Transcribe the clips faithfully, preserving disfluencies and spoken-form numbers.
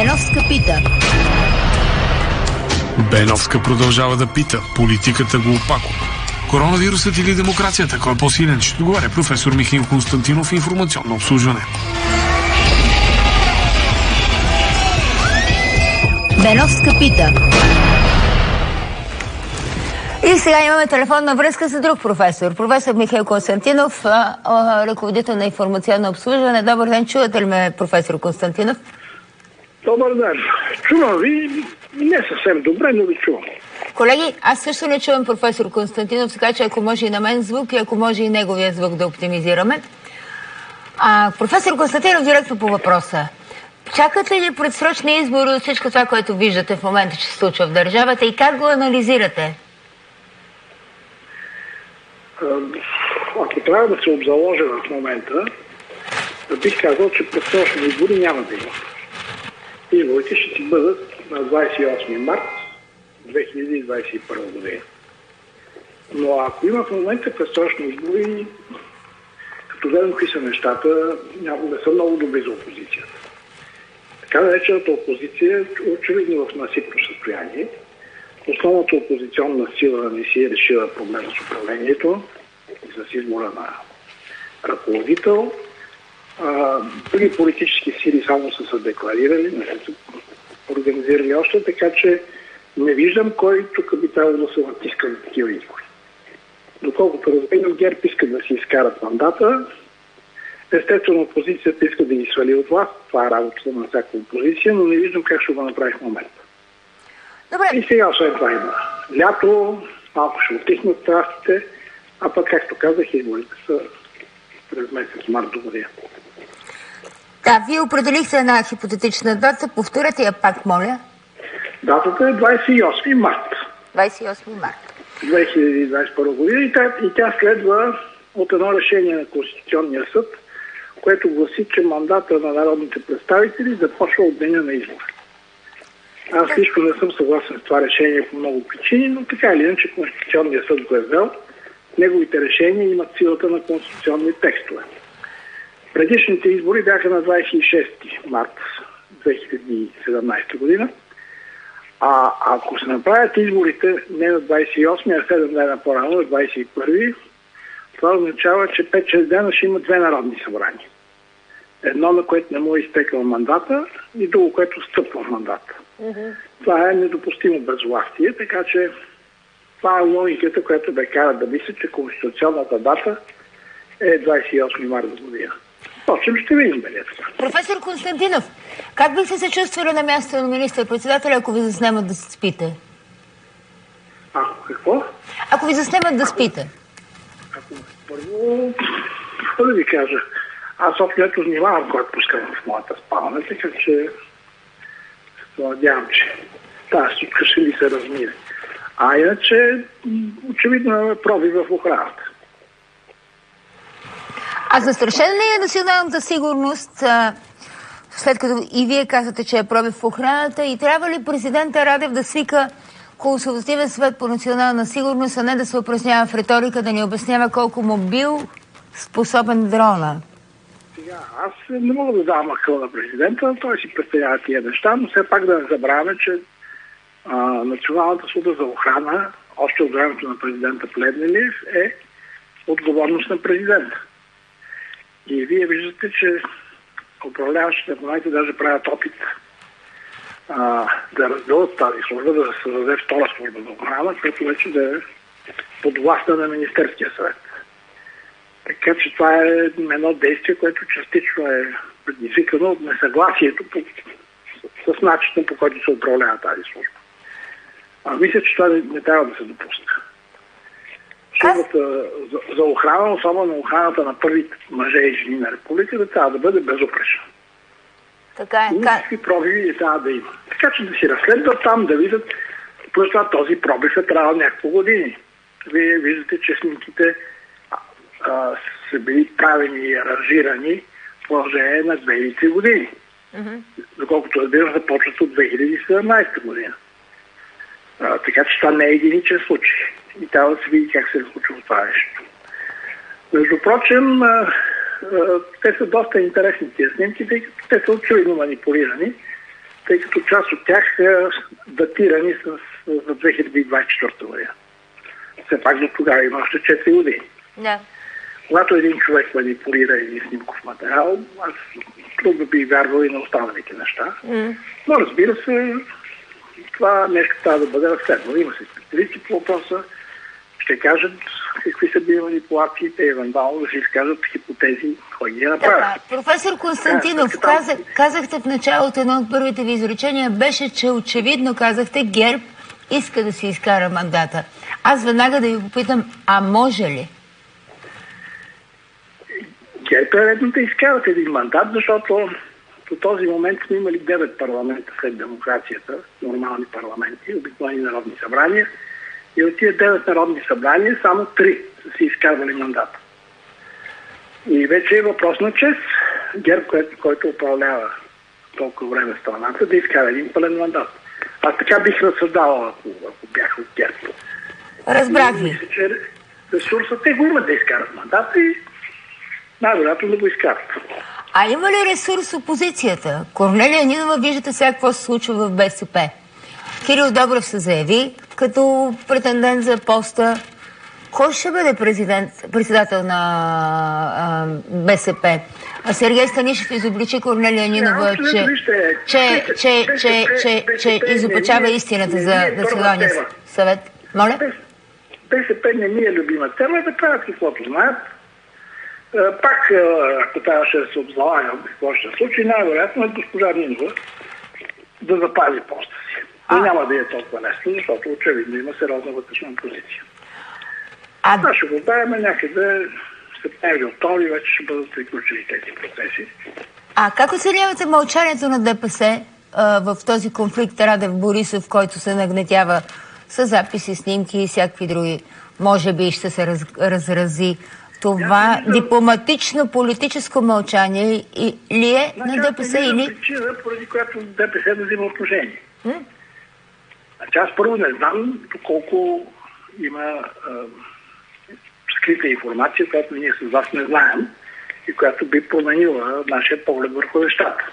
Беновска пита. Беновска продължава да пита. Политиката го опако. Коронавирусът или демокрацията? Кой е по-силен? Ще отговаря професор Михаил Константинов, информационно обслужване. Беновска пита. И сега имаме телефонна връзка с друг професор. Професор Михаил Константинов, а, а, ръководител на информационно обслужване. Добър ден, чувате ли ме, професор Константинов? Добър ден. Чувам ви, не съвсем добре, но ви чувам. Колеги, аз също не чувам професор Константинов, така че ако може и на мен звук и ако може и неговия звук да оптимизираме. А, професор Константинов, директно по въпроса. Чакате ли предсрочни избори от всичко това, което виждате в момента, че се случва в държавата и как го анализирате? Ако трябва да се обзаложа в момента, бих казал, че предсрочни избори няма да има. Изборите ще си бъдат на двадесет и осми март две хиляди двадесет и първа година. Но ако има в момента предсрочни избори, като гледам какви са нещата, не са много добри за опозицията. Така наречената опозиция очевидно в насипно състояние. Основната опозиционна сила не си е решила проблема с управлението и с избора на ръководител. Други политически сили само са се декларирали, не са организирали още, така че не виждам кой тук би трябвало да се натиска на такива избори. Доколкото разбирам, ГЕРБ иска да си изкарат мандата. Естествено, опозицията иска да ги свали от власт. Това е работата на всяка опозиция, но не виждам как ще го направи в момента. Добре. И сега, освен това има лято, малко ще отихнат страстите, а пък, както казах, изборите са през месец март до година. Да, вие определихте една хипотетична дата. Повторете я пак, моля. Датата е двадесет и осми март. двадесет и осми март. две хиляди двадесет и първа година и тя, и тя следва от едно решение на Конституционния съд, което гласи, че мандата на народните представители започва от деня на избора. Аз лично не съм съгласен с това решение по много причини, но така или иначе Конституционният съд го е взел. Неговите решения имат силата на конституционни текстове. Предишните избори бяха на двадесет и шести март две хиляди и седемнадесета година. А ако се направят изборите не на двадесет и осми, а седем дена по-рано, на двадесет и първи, това означава, че пет-шест дена ще има две народни събрания. Едно, на което не му е изтекал мандата, и друго, което стъпва в мандата. Mm-hmm. Това е недопустимо безвластие, така че това е логиката, която бе кара да мисля, че конституционната дата е двадесет и осми март година. Впрочем, ще видим дали е така. Професор Константинов, как би се съчувствали на място на министър-председателя, ако ви заснемат да спите? Ако какво? Ако ви заснемат да спите. Ако първо, какво да ви кажа? Аз общо внимавам, когато пускам в моята спална, така че се надявам, че тази случка ще ли се размире. А иначе, очевидно е проби в охраната. А застрашена ли е националната сигурност, след като и вие казвате, че е проби в охраната, и трябва ли президента Радев да свика консултативен съвет по национална сигурност, а не да се упражнява в риторика, да ни обяснява колко му бил способен дрона? Сега, аз не мога да давам акъл на президента, той си представлява тия неща, но все пак да не забравяме, че а, Националната служба за охрана, още от времето на президента Плевнелиев, е отговорност на президента. И вие виждате, че управляващите в момента даже правят опит а, да разделят тази служба, да се създаде втора служба за охрана, която вече да е подвластна на Министерския съвет. Така че това е едно действие, което частично е предизвикано от несъгласието по, с, с начина, по който се управлява тази служба. А мисля, че това не, не трябва да се допуска. Службата за, за охрана, особено охраната на първите мъже и жени на републиката, трябва да бъде безупречна. Така е. Никакви пробиви трябва да има. Така че да си разследват там, да видят, плюс това този пробив е трябвал няколко години. Вие виждате, че снимките а, са били правени и аранжирани в продължение на две или три години. Mm-hmm. Доколкото разбирам, започват от две хиляди и седемнадесета година. А, така че това не е единичен случай. И трябва да се види как се е случило това нещо. Между прочим, а, а, те са доста интересни тия снимки, тъй като те са очевидно манипулирани. тъй като част от тях са датирани с, за две хиляди двадесет и четвърта година. Все пак до тогава има още четири години. Да. Когато един човек манипулира един снимков материал, аз трудно би вярвал и на останалите неща. Mm. Но разбира се, това нещо трябва да бъде разследвано. Има се специалисти по въпроса, ще кажат какви са били манипулациите, евентуално да се изкажат хипотези, кой ги е направил. Да, професор Константинов, казах, казахте в началото, едно от първите ви изречения беше, че очевидно казахте, ГЕРБ иска да си изкара мандата. Аз веднага да ви попитам, а може ли? ГЕРБ е редно да изкарат един мандат, защото до този момент сме имали девет парламента след демокрацията, нормални парламенти, обикновени народни събрания. И от тия девет народни събрания само три са си изказали мандата. И вече е въпрос на чест ГЕРБ, който, който управлява толкова време страната, да изкара един пълен мандат. Аз така бих разсъждавал, ако, ако бях от ГЕРБ. Разбрах ви. Мисля, че ресурсът те го имат да изкарат мандата и най-вероятно да го изкарат. А има ли ресурс опозицията? Корнелия Нинова, виждате сега какво се случва в БСП. Кирил Добрев се заяви като претендент за поста. Кой ще бъде президент, председател на а, БСП? А Сергей Станишев изобличи Корнелия Нинова, че, че, че, че, че, че изопачава истината за Националния съвет. Моля? БСП не ми е любима тема, да правят каквото знаят. Пак, ако трябваше да се обзалагам какво ще се случи, най-вероятно е госпожа Нинова да запази поста си. Но няма да е толкова лесно, защото очевидно има сериозна вътрешна позиция. А да, ще го даваме някъде септември-октомври, вече ще бъдат приключили тези процеси. А как оценявате мълчанието на ДПС а, в този конфликт Радев-Борисов, който се нагнетява с записи, снимки и всякакви други? Може би ще се раз, разрази. Това да, дипломатично политическо мълчание ли е на, на ДПС или... Това е причина, поради която ДПС да взима отношение. М? Значи аз първо не знам доколко има а, скрита информация, която ние с вас не знаем и която би променила нашия поглед върху нещата.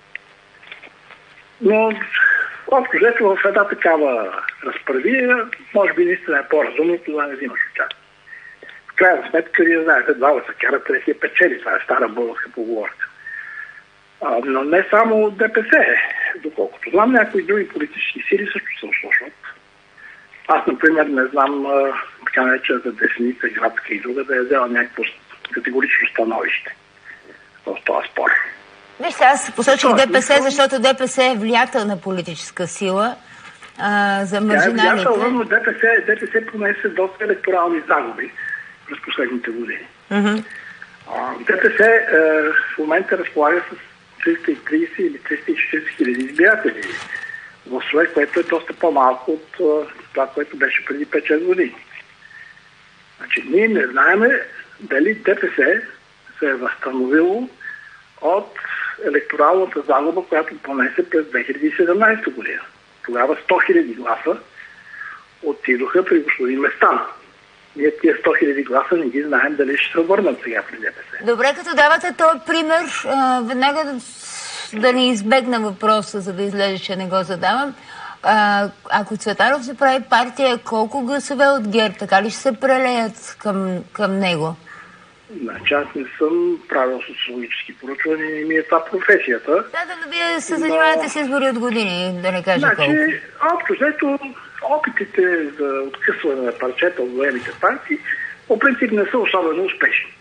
Но общо взето в една такава разправия, може би наистина е по-разумно, това не взимаш участие. В крайна сметка, вие знаете, два да се карат, третия печели. Това е стара българска поговорка. А, но не само ДПС. Доколкото знам, някои други политически сили също се ослушват. Аз, например, не знам а, така наречената десница, градска и друга, да е взела някакво категорично становище в този спор. Вижте, аз посочих ДПС, защото ДПС е влиятелна политическа сила а, за маржиналите. Тя е влиятелна, но ДПС, ДПС понесе доста електорални загуби през последните години. Uh-huh. ДПС е, в момента разполага с триста и тридесет или триста и четиридесет хиляди избиратели гласове, което е доста по-малко от това, което беше преди пет-шест години. Значи, ние не знаем дали ДПС се е възстановило от електоралната загуба, която понесе през две хиляди и седемнадесета година. Тогава сто хиляди гласа отидоха при господин Местан. Ние тия сто хиляди гласа не ги знаем дали ще се върнат сега при ДПС. Добре, като давате този пример, а, веднага да, да не избегна въпроса, за да излезе, че не го задавам. А, ако Цветанов се прави партия, колко гласове от ГЕРБ, така ли ще се прелеят към, към него? Значи аз не съм правил социологически проучвания, не ми е това професията. Да, да, но вие се занимавате но... с избори от години, да не кажа значи, колко. Общо взето, опитите за откъсване на парчета от големите партии по принцип не са особено успешни.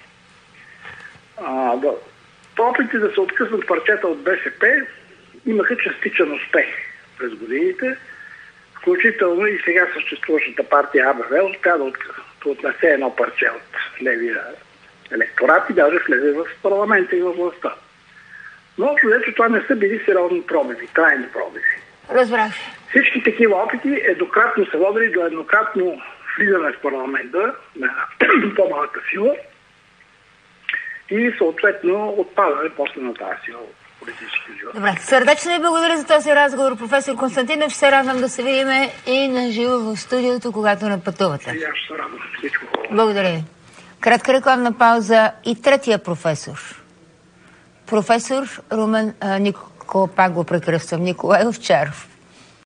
А, да. Опитите да се откъсват парчета от БСП имаха частичен успех през годините, включително и сега съществуващата партия АБВ успя да отнесе едно парче от левия електорат и даже влезе в парламента и във властта. Но общо взето това не са били сериозни пробиви, крайни пробиви. Разбрах. Всички такива опити еднократно се водили до еднократно влизане в парламента на по-малка сила и съответно отпадане после на тази сила от политически живот. Добре, сърдечно ви благодаря за този разговор, професор Константинов. Ще се радвам да се видим и на живо в студиото, когато не пътувате. И аз ще се радвам. Всичко хубаво. Благодаря ви. Кратка рекламна пауза и третия професор. Професор Румен а, Ник... Кратко пак го прекръствам. Николай Овчаров.